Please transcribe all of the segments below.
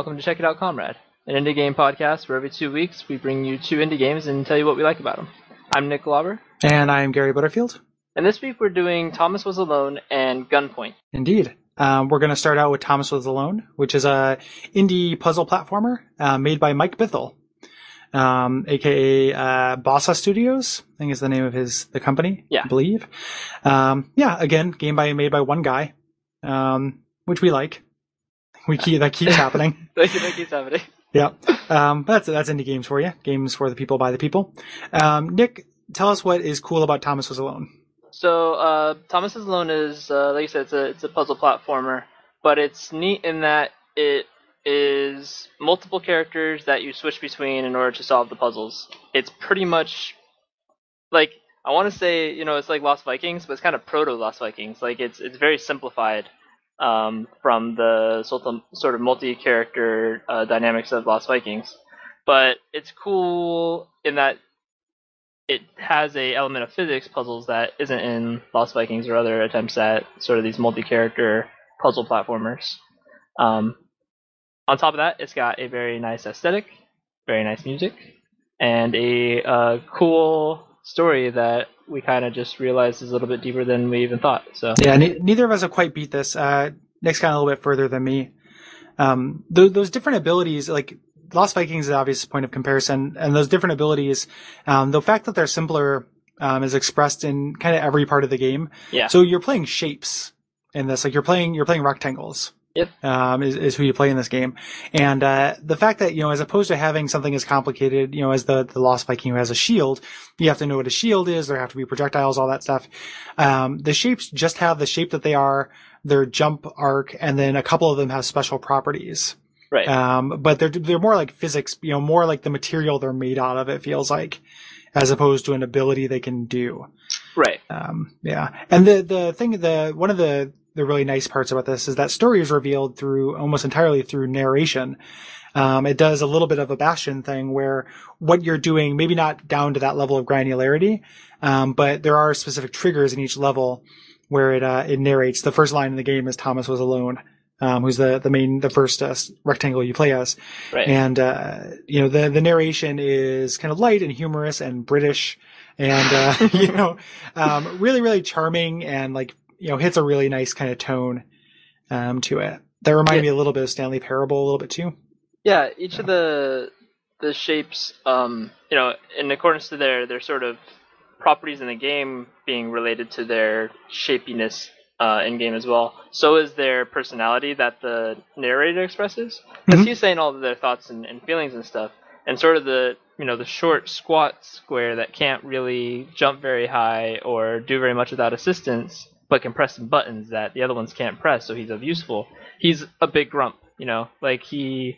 welcome to Check It Out Comrade, an indie game podcast where every 2 weeks we bring you 2 indie games and tell you what we like about them. I'm Nick Glauber. And I'm Gary Butterfield. And this week we're doing Thomas Was Alone and Gunpoint. Indeed. We're going to start out with Thomas Was Alone, which is a indie puzzle platformer made by Mike Bithell, aka Bossa Studios, I think is the name of the company, I believe. Again, made by one guy, which we like. That keeps happening. That keeps happening. Yeah. That's indie games for you. Games for the people by the people. Nick, tell us what is cool about Thomas Was Alone. So, Thomas Was Alone is, like you said, it's a puzzle platformer, but it's neat in that it is multiple characters that you switch between in order to solve the puzzles. It's pretty much, like, I want to say, it's like Lost Vikings, but it's kind of proto-Lost Vikings. Like, it's very simplified from the sort of multi-character dynamics of Lost Vikings. But it's cool in that it has a element of physics puzzles that isn't in Lost Vikings or other attempts at sort of these multi-character puzzle platformers. On top of that, it's got a very nice aesthetic, very nice music, and a cool story that we kind of just realized is a little bit deeper than we even thought. So yeah, neither of us have quite beat this. Nick's gone a little bit further than me. Those different abilities, like Lost Vikings is an obvious point of comparison, and those different abilities, the fact that they're simpler is expressed in kind of every part of the game. Yeah. So you're playing shapes in this, like you're playing rectangles. Yep. Is who you play in this game. And the fact that, as opposed to having something as complicated, as the Lost Viking who has a shield, you have to know what a shield is, there have to be projectiles, all that stuff. The shapes just have the shape that they are, their jump arc, and then a couple of them have special properties. Right. But they're more like physics, more like the material they're made out of, it feels like, as opposed to an ability they can do. Right. Yeah. And one of the really nice parts about this is that story is revealed almost entirely through narration. It does a little bit of a Bastion thing where what you're doing, maybe not down to that level of granularity, but there are specific triggers in each level where it narrates. The first line in the game is Thomas Was Alone. Who's the first rectangle you play as. Right. And, the narration is kind of light and humorous and British and, really, really charming and hits a really nice kind of tone, to it. That reminded me a little bit of Stanley Parable a little bit too. Yeah. Each of the shapes, in accordance to their sort of properties in the game being related to their shapiness, in game as well. So is their personality that the narrator expresses, because he's saying all of their thoughts and feelings and stuff. And sort of the short, squat square that can't really jump very high or do very much without assistance, but can press some buttons that the other ones can't press, so he's useful. He's a big grump, like he's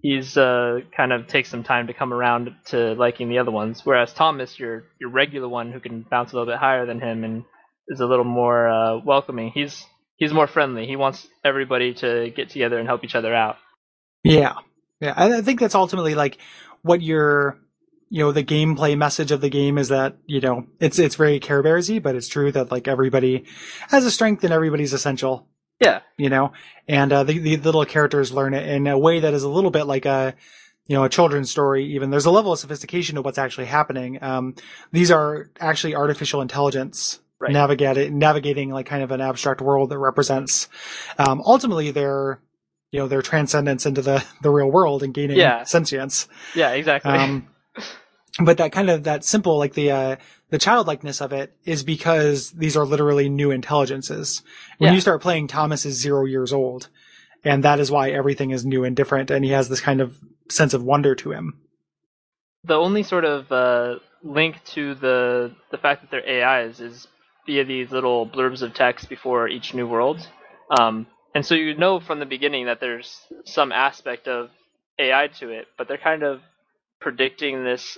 kind of takes some time to come around to liking the other ones. Whereas Thomas, your regular one who can bounce a little bit higher than him and is a little more welcoming. He's more friendly. He wants everybody to get together and help each other out. Yeah. I think that's ultimately what the gameplay message of the game is, that it's very Care Bearsy, but it's true that everybody has a strength and everybody's essential. Yeah. And the little characters learn it in a way that is a little bit like a children's story. Even there's a level of sophistication to what's actually happening. These are actually artificial intelligence. Right. Navigating kind of an abstract world that represents ultimately their transcendence into the real world and gaining sentience. Yeah, exactly. But that simple, the childlikeness of it is because these are literally new intelligences. When you start playing, Thomas is 0 years old, and that is why everything is new and different, and he has this kind of sense of wonder to him. The only sort of link to the fact that they're AIs is via these little blurbs of text before each new world. And so from the beginning that there's some aspect of AI to it, but they're kind of predicting this,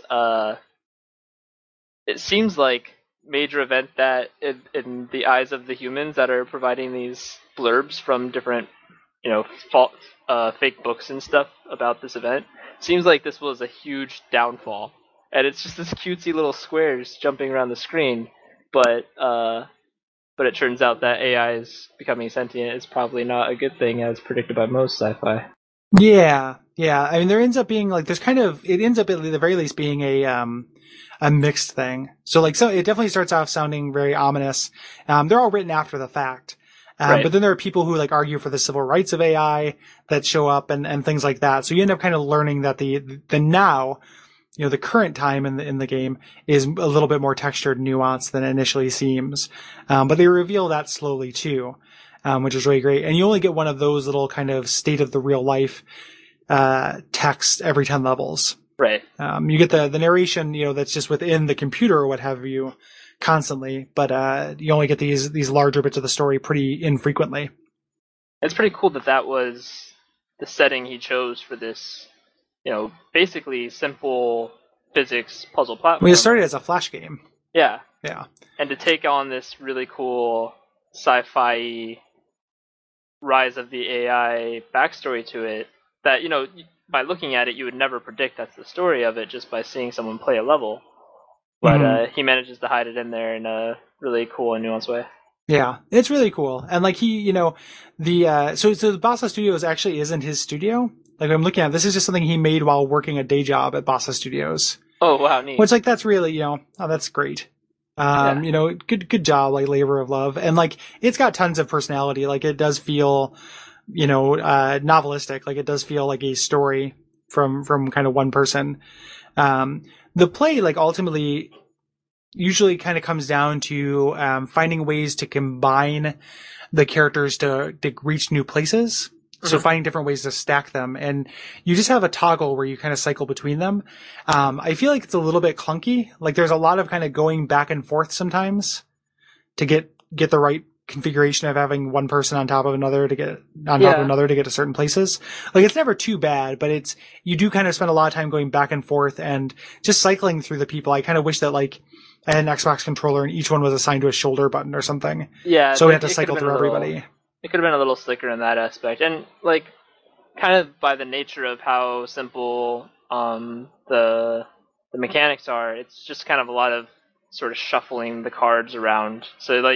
it seems like, major event that in the eyes of the humans that are providing these blurbs from different, fake books and stuff about this event. Seems like this was a huge downfall. And it's just this cutesy little squares jumping around the screen. But it turns out that AI is becoming sentient is probably not a good thing, as predicted by most sci-fi. Yeah, yeah. I mean, there ends up being like it ends up at the very least being a mixed thing. So like, so it definitely starts off sounding very ominous. They're all written after the fact. Right. But then there are people who like argue for the civil rights of AI that show up and things like that. So you end up kind of learning that the now, the current time in the game is a little bit more textured and nuanced than it initially seems. But they reveal that slowly too. Which is really great. And you only get one of those little kind of state of the real life, text every 10 levels. Right. You get the narration, that's just within the computer or what have you constantly, but, you only get these larger bits of the story pretty infrequently. It's pretty cool that was the setting he chose for this, basically simple physics puzzle platform. I mean, it started as a Flash game. Yeah. Yeah. And to take on this really cool sci-fi rise of the AI backstory to it that, by looking at it, you would never predict that's the story of it just by seeing someone play a level. But he manages to hide it in there in a really cool and nuanced way. Yeah, it's really cool. And like so the Bassa Studios actually isn't his studio. Like I'm looking at this is just something he made while working a day job at Bassa Studios. Oh, wow, neat. Which like that's really, that's great. Good job, like labor of love. And like, it's got tons of personality. Like it does feel, novelistic. Like it does feel like a story from kind of one person. The play, like ultimately usually kind of comes down to, finding ways to combine the characters to reach new places. So finding different ways to stack them, and you just have a toggle where you kind of cycle between them. I feel like it's a little bit clunky. Like there's a lot of kind of going back and forth sometimes to get the right configuration of having one person on top of another to get top of another to get to certain places. Like it's never too bad, but you do kind of spend a lot of time going back and forth and just cycling through the people. I kind of wish that like I had an Xbox controller and each one was assigned to a shoulder button or something. Yeah. So we had to cycle through everybody. It could have been a little slicker in that aspect, and like, kind of by the nature of how simple the mechanics are, it's just kind of a lot of sort of shuffling the cards around. So like,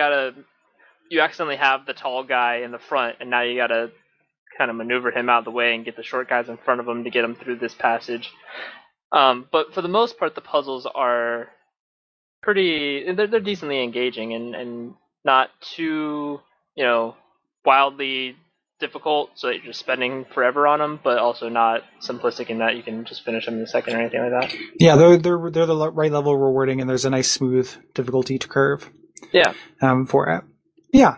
you accidentally have the tall guy in the front, and now you gotta kind of maneuver him out of the way and get the short guys in front of him to get him through this passage. But for the most part, the puzzles are they're decently engaging and not too wildly difficult, so that you're just spending forever on them, but also not simplistic in that you can just finish them in a second or anything like that. Yeah, they're the right level of rewarding, and there's a nice smooth difficulty to curve. Yeah. For it. Yeah.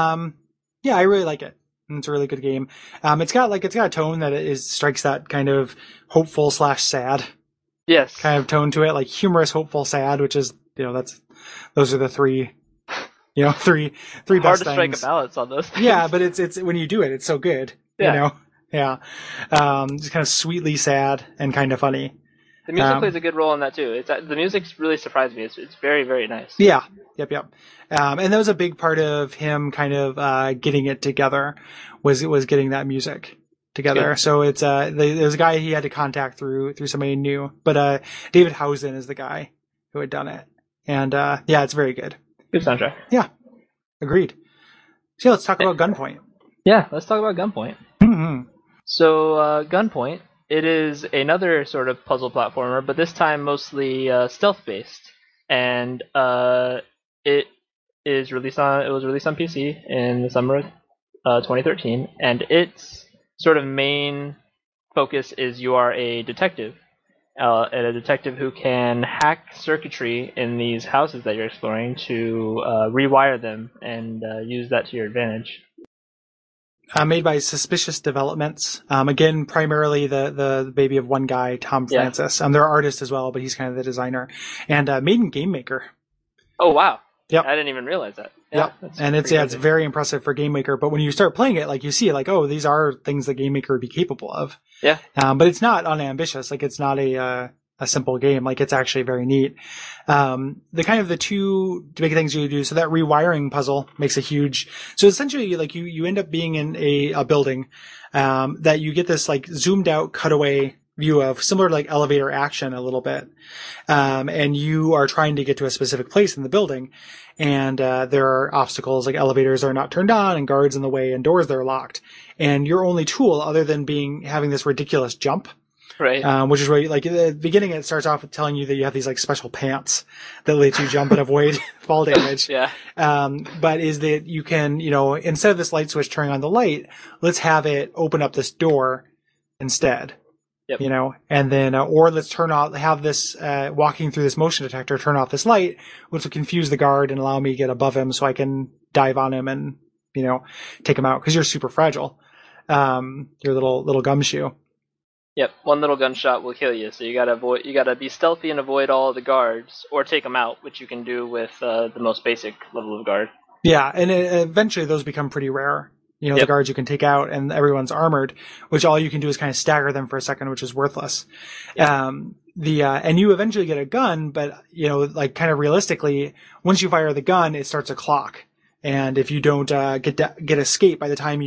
I really like it. It's a really good game. It's got a tone that strikes that kind of hopeful / sad. Yes. Kind of tone to it, like humorous, hopeful, sad, which is those are the three. Three hard best to things. strike a balance on those things. Yeah, but it's when you do it, it's so good. Yeah. Yeah. Just kind of sweetly sad and kind of funny. The music plays a good role in that too. The music really surprised me. It's very, very nice. Yeah. Yep. And that was a big part of him kind of getting it together was getting that music together. Good. So it's there's a guy he had to contact through somebody new, but David Housen is the guy who had done it, and it's very good. Good soundtrack. Yeah, agreed. So let's talk about Gunpoint. Yeah, let's talk about Gunpoint. Mm-hmm. So Gunpoint, it is another sort of puzzle platformer, but this time mostly stealth-based, and it was released on PC in the summer of 2013, and its sort of main focus is you are a detective. And a detective who can hack circuitry in these houses that you're exploring to rewire them and use that to your advantage. Made by Suspicious Developments. Again, primarily the baby of one guy, Tom Francis. They're artists as well, but he's kind of the designer. And made in Game Maker. Oh, wow. Yep. I didn't even realize that. Yeah, yep. And it's very impressive for Game Maker. But when you start playing it, like you see it, like, oh, these are things that Game Maker would be capable of. Yeah. But it's not unambitious. Like it's not a simple game. Like it's actually very neat. The two big things you do. So that rewiring puzzle makes a huge. So essentially, like you end up being in a building that you get this like zoomed out cutaway view of, similar to like elevator action a little bit. And you are trying to get to a specific place in the building, and there are obstacles, like elevators are not turned on and guards in the way and doors that are locked. And your only tool, other than having this ridiculous jump, Right. which is where, like, at the beginning, it starts off with telling you that you have these like special pants that let you jump and avoid fall damage. Yeah. But is that you can, instead of this light switch turning on the light, let's have it open up this door instead. Yep. And then, or let's have this, walking through this motion detector, turn off this light, which will confuse the guard and allow me to get above him so I can dive on him and, take him out. Cause you're super fragile. Your little gumshoe. Yep, one little gunshot will kill you, so you gotta be stealthy and avoid all of the guards, or take them out, which you can do with the most basic level of guard. Yeah, and eventually those become pretty rare. Yep. The guards you can take out, and everyone's armored, which all you can do is kind of stagger them for a second, which is worthless. Yep. And you eventually get a gun, but, like kind of realistically, once you fire the gun, it starts a clock. And if you don't get escape by the time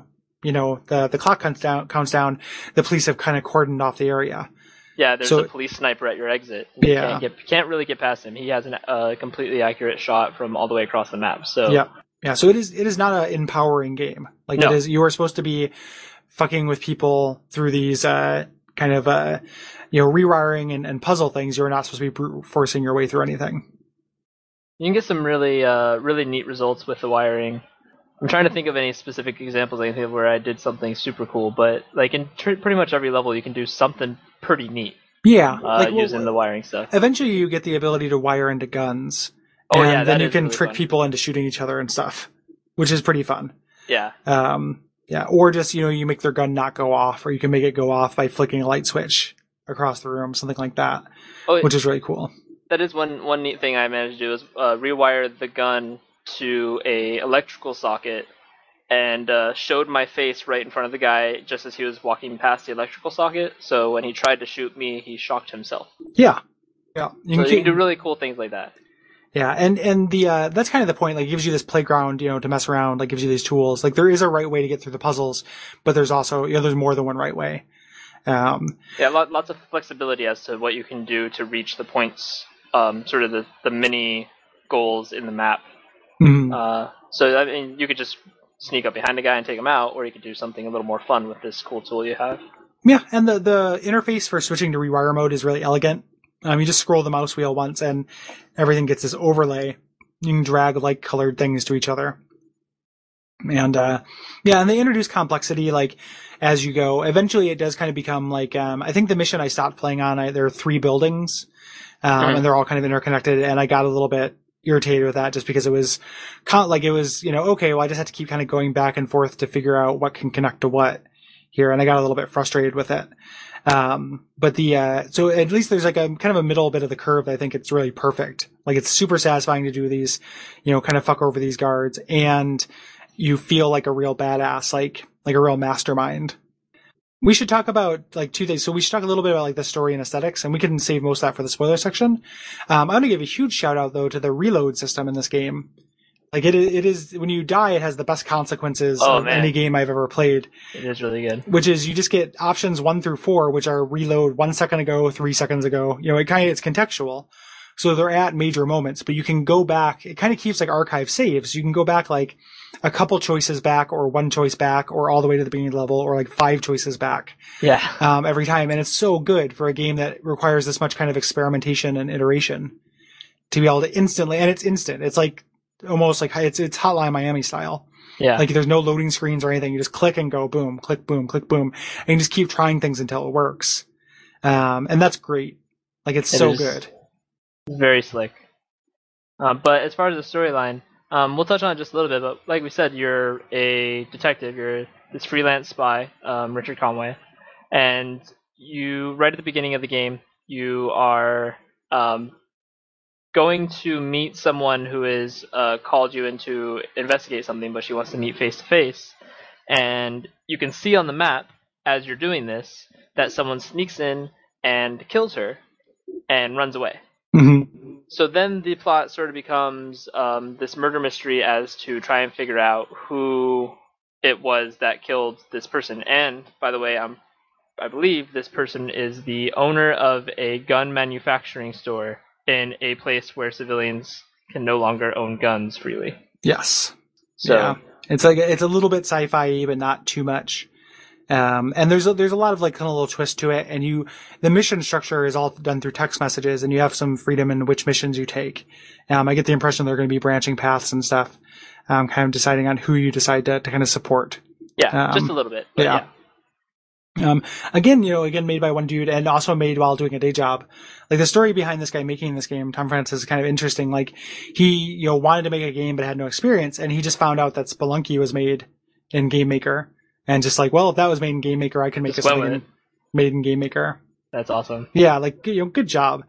the clock counts down, the police have kind of cordoned off the area. Yeah, there's a police sniper at your exit. Yeah. You can't really get past him. He has a completely accurate shot from all the way across the map. So yeah. So it is not an empowering game. Like, no. It is. You are supposed to be fucking with people through these kind of rewiring and puzzle things. You're not supposed to be brute forcing your way through anything. You can get some really neat results with the wiring. I'm trying to think of any specific examples I can think of where I did something super cool, but like in pretty much every level, you can do something pretty neat. Yeah, using the wiring stuff. Eventually, you get the ability to wire into guns. Oh, and yeah, then you can really trick fun. people into shooting each other and stuff, which is pretty fun. Yeah. Or just, you make their gun not go off, or you can make it go off by flicking a light switch across the room, something like that, which is really cool. That is one neat thing I managed to do is rewire the gun to a electrical socket and showed my face right in front of the guy just as he was walking past the electrical socket. So when he tried to shoot me, he shocked himself. Yeah. You can do really cool things like that. Yeah, and the that's kind of the point. Like, it gives you this playground, to mess around. Like, gives you these tools. Like, there is a right way to get through the puzzles, but there's also there's more than one right way. Lots of flexibility as to what you can do to reach the points. Sort of the mini goals in the map. Mm-hmm. So I mean, you could just sneak up behind a guy and take him out, or you could do something a little more fun with this cool tool you have. Yeah, and the interface for switching to rewire mode is really elegant. You just scroll the mouse wheel once, and everything gets this overlay. You can drag like colored things to each other, and and they introduce complexity like as you go. Eventually, it does kind of become like I think the mission I stopped playing on, there are 3 buildings, and they're all kind of interconnected, and I got a little bit irritated with that just because it was okay, well, I just had to keep kind of going back and forth to figure out what can connect to what here, and I got a little bit frustrated with it. But so at least there's like a kind of a middle bit of the curve that I think it's really perfect. Like, it's super satisfying to do these, kind of fuck over these guards, and you feel like a real badass, like a real mastermind. We should talk about like 2 things. So we should talk a little bit about like the story and aesthetics, and we can save most of that for the spoiler section. I'm going to give a huge shout out though to the reload system in this game. Like, it is when you die, it has the best consequences of any game I've ever played. It is really good. Which is you just get options 1 through 4, which are reload 1 second ago, 3 seconds ago. It's contextual. So they're at major moments, but you can go back. It kind of keeps like archive saves. You can go back like a couple choices back, or 1 choice back, or all the way to the beginning of the level, or like 5 choices back. Yeah. Every time. And it's so good for a game that requires this much kind of experimentation and iteration to be able to instantly, and it's instant. It's like almost like it's Hotline Miami style. Yeah. Like, there's no loading screens or anything. You just click and go, boom, click, boom, click, boom. And you just keep trying things until it works. And that's great. Like, it's so good. Very slick. But as far as the storyline, we'll touch on it just a little bit, but like we said, you're a detective. You're this freelance spy, Richard Conway. And right at the beginning of the game, you are going to meet someone who is called you in to investigate something, but she wants to meet face to face. And you can see on the map as you're doing this that someone sneaks in and kills her and runs away. Mm-hmm. So then the plot sort of becomes this murder mystery as to try and figure out who it was that killed this person. And by the way, I'm I believe this person is the owner of a gun manufacturing store in a place where civilians can no longer own guns freely. Yes. So yeah. It's a little bit sci-fi, but not too much. And there's a lot of like kind of little twist to it, and the mission structure is all done through text messages, and you have some freedom in which missions you take. I get the impression they're going to be branching paths and stuff, kind of deciding on who you decide to kind of support. Yeah, just a little bit. But yeah. Again, made by one dude and also made while doing a day job. Like the story behind this guy making this game, Tom Francis, is kind of interesting. Like he, wanted to make a game but had no experience, and he just found out that Spelunky was made in Game Maker, and just like, well, if that was made in Game Maker, I can make something made in Game Maker. That's awesome. Yeah, like good job.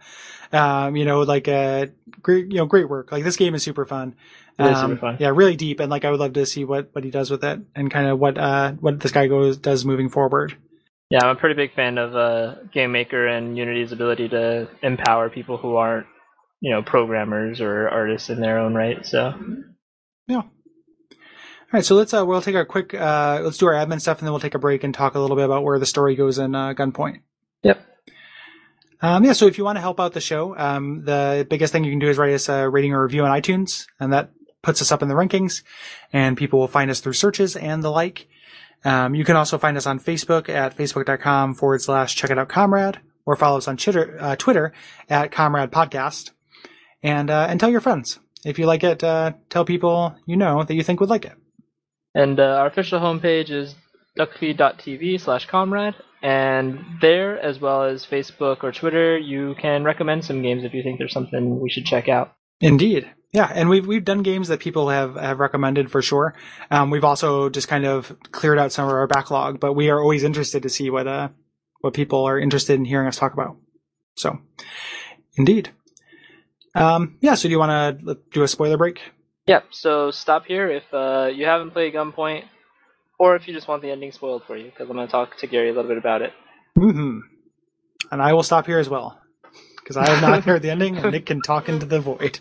Great work. Like this game is super fun. It is super fun. Yeah, really deep, and like I would love to see what he does with it, and kind of what this guy does moving forward. Yeah, I'm a pretty big fan of Game Maker and Unity's ability to empower people who aren't, programmers or artists in their own right. So, yeah. All right, so we'll take a quick let's do our admin stuff, and then we'll take a break and talk a little bit about where the story goes in Gunpoint. Yep. So if you want to help out the show, the biggest thing you can do is write us a rating or review on iTunes, and that puts us up in the rankings, and people will find us through searches and the like. You can also find us on Facebook at facebook.com/checkitoutcomrade, or follow us on Twitter at Comrade Podcast, and tell your friends. If you like it, tell people that you think would like it. And our official homepage is duckfeed.tv/comrade, and there, as well as Facebook or Twitter, you can recommend some games if you think there's something we should check out. Indeed. Yeah, and we've done games that people have recommended for sure. We've also just kind of cleared out some of our backlog, but we are always interested to see what people are interested in hearing us talk about. So, indeed. So do you want to do a spoiler break? Yep, so stop here if you haven't played Gunpoint, or if you just want the ending spoiled for you, because I'm going to talk to Gary a little bit about it. Mm-hmm. And I will stop here as well, because I have not heard the ending, and Nick can talk into the void.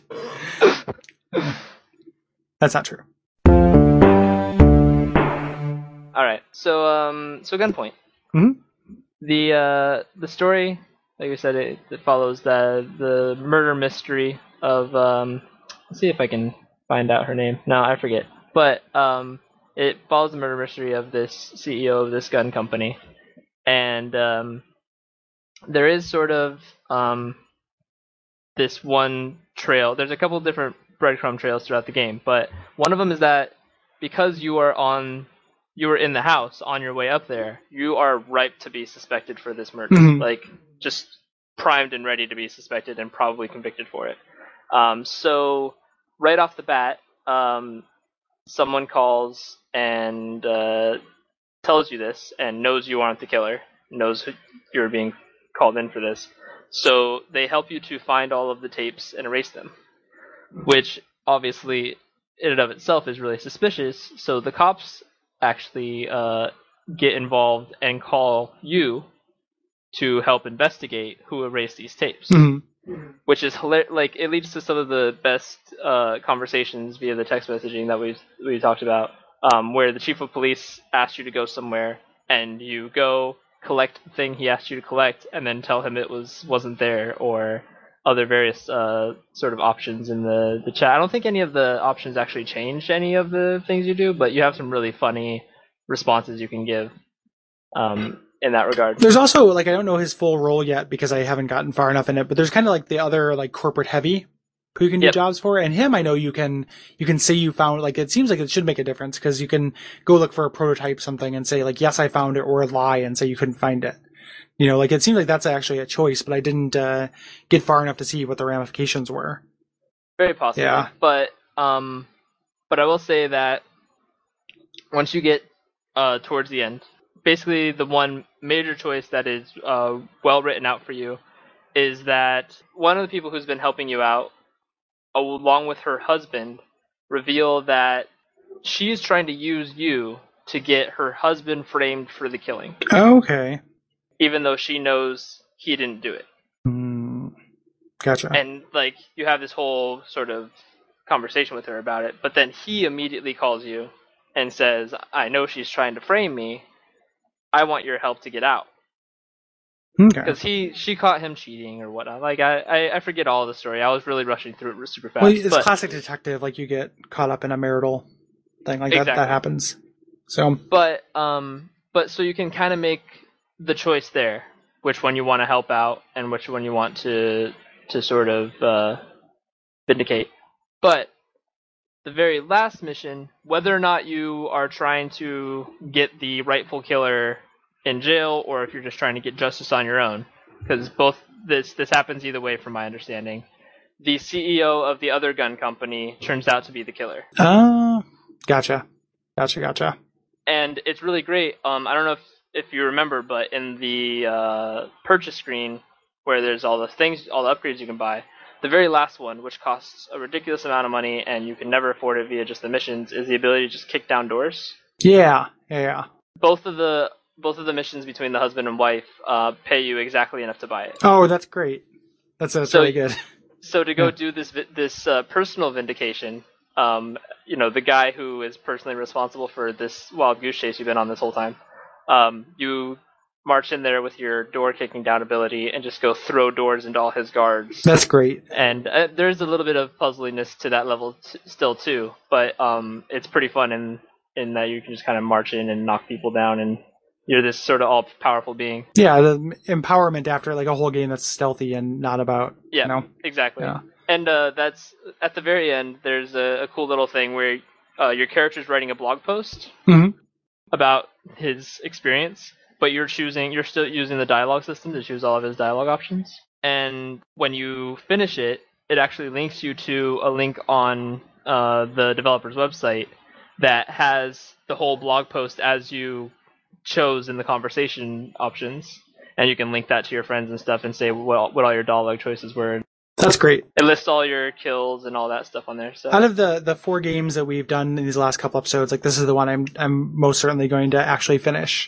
That's not true. Alright, so Gunpoint. Mm-hmm. The story, like I said, it follows the murder mystery of, let's see if I can find out her name. No, I forget. But it follows the murder mystery of this CEO of this gun company. And there is sort of this one trail. There's a couple of different breadcrumb trails throughout the game, but one of them is that because you were in the house on your way up there, you are ripe to be suspected for this murder. Mm-hmm. Like, just primed and ready to be suspected and probably convicted for it. So right off the bat, someone calls and tells you this and knows you aren't the killer, knows you're being called in for this. So they help you to find all of the tapes and erase them, which obviously in and of itself is really suspicious. So the cops actually get involved and call you to help investigate who erased these tapes, which is hilarious. Like, it leads to some of the best conversations via the text messaging that we talked about, where the chief of police asks you to go somewhere and you go collect the thing he asked you to collect and then tell him it wasn't there, or other various sort of options in the chat. I don't think any of the options actually change any of the things you do, but you have some really funny responses you can give in that regard. There's also, like, I don't know his full role yet because I haven't gotten far enough in it, but there's kind of like the other, like, corporate heavy who you can do jobs for, and him I know you can say you found, like, it seems like it should make a difference because you can go look for a prototype something and say, like, yes, I found it, or lie and say you couldn't find it. Like, it seems like that's actually a choice, but I didn't get far enough to see what the ramifications were. Very possible. Yeah. But I will say that once you get towards the end, basically the one major choice that is well written out for you is that one of the people who's been helping you out, along with her husband, reveal that she's trying to use you to get her husband framed for the killing. Okay. Even though she knows he didn't do it. Gotcha. And, like, you have this whole sort of conversation with her about it, but then he immediately calls you and says, I know she's trying to frame me. I want your help to get out. Okay. Because she caught him cheating or whatnot. Like I forget all the story. I was really rushing through it super fast. Well, it's but, classic detective. Like you get caught up in a marital thing like Exactly. that happens. So, but so you can kind of make the choice there, which one you want to help out and which one you want to sort of vindicate. But the very last mission, whether or not you are trying to get the rightful killer in jail or if you're just trying to get justice on your own, because both this happens either way from my understanding, the CEO of the other gun company turns out to be the killer. gotcha. And it's really great. I don't know if you remember, but in the purchase screen where there's all the upgrades you can buy, the very last one, which costs a ridiculous amount of money and you can never afford it via just the missions, is the ability to just kick down doors. Yeah. Both of the missions between the husband and wife pay you exactly enough to buy it. Oh, that's great. That's really good. So to go do this personal vindication, the guy who is personally responsible for this wild goose chase you've been on this whole time, you march in there with your door kicking down ability and just go throw doors into all his guards. That's great. And there's a little bit of puzzliness to that level still too, but it's pretty fun in that you can just kind of march in and knock people down, and you're this sort of all-powerful being. Yeah, the empowerment after like a whole game that's stealthy and not about. Yeah, exactly. Yeah. And that's at the very end. There's a cool little thing where your character's writing a blog post about his experience, but you're still using the dialogue system to choose all of his dialogue options. And when you finish it, it actually links you to a link on the developer's website that has the whole blog post as you chose in the conversation options, and you can link that to your friends and stuff and say what all your dialogue choices were. That's great. It lists all your kills and all that stuff on there. So out of the 4 games that we've done in these last couple episodes, like this is the one I'm most certainly going to actually finish.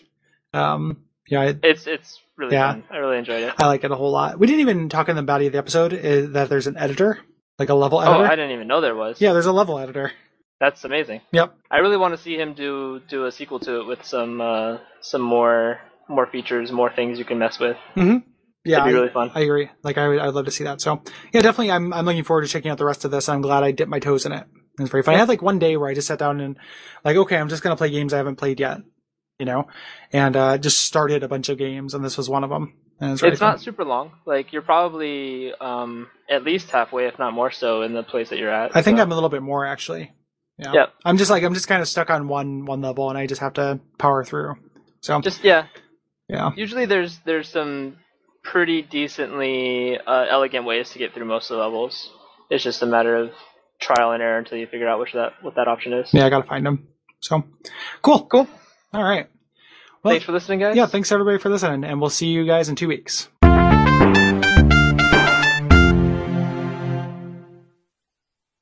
It's really fun. I really enjoyed it. I like it a whole lot. We didn't even talk in the body of the episode that there's an editor, like a level editor. Oh, I didn't even know there was. Yeah, there's a level editor. That's amazing. Yep. I really want to see him do a sequel to it with some more features, more things you can mess with. Mm-hmm. Yeah, it'd be really fun. I agree. Like I'd love to see that. So yeah, definitely. I'm looking forward to checking out the rest of this. I'm glad I dipped my toes in it. It's very fun. I had like one day where I just sat down and like, okay, I'm just gonna play games I haven't played yet, and just started a bunch of games, and this was one of them. And it's not super long. Like you're probably at least halfway, if not more so, in the place that you're at. I think I'm a little bit more actually. Yeah. Yep. I'm just kind of stuck on one level, and I just have to power through. So yeah. Usually there's some pretty decently elegant ways to get through most of the levels. It's just a matter of trial and error until you figure out what that option is. Yeah, I gotta find them. So cool. All right. Well, thanks for listening, guys. Yeah, thanks everybody for listening, and we'll see you guys in 2 weeks.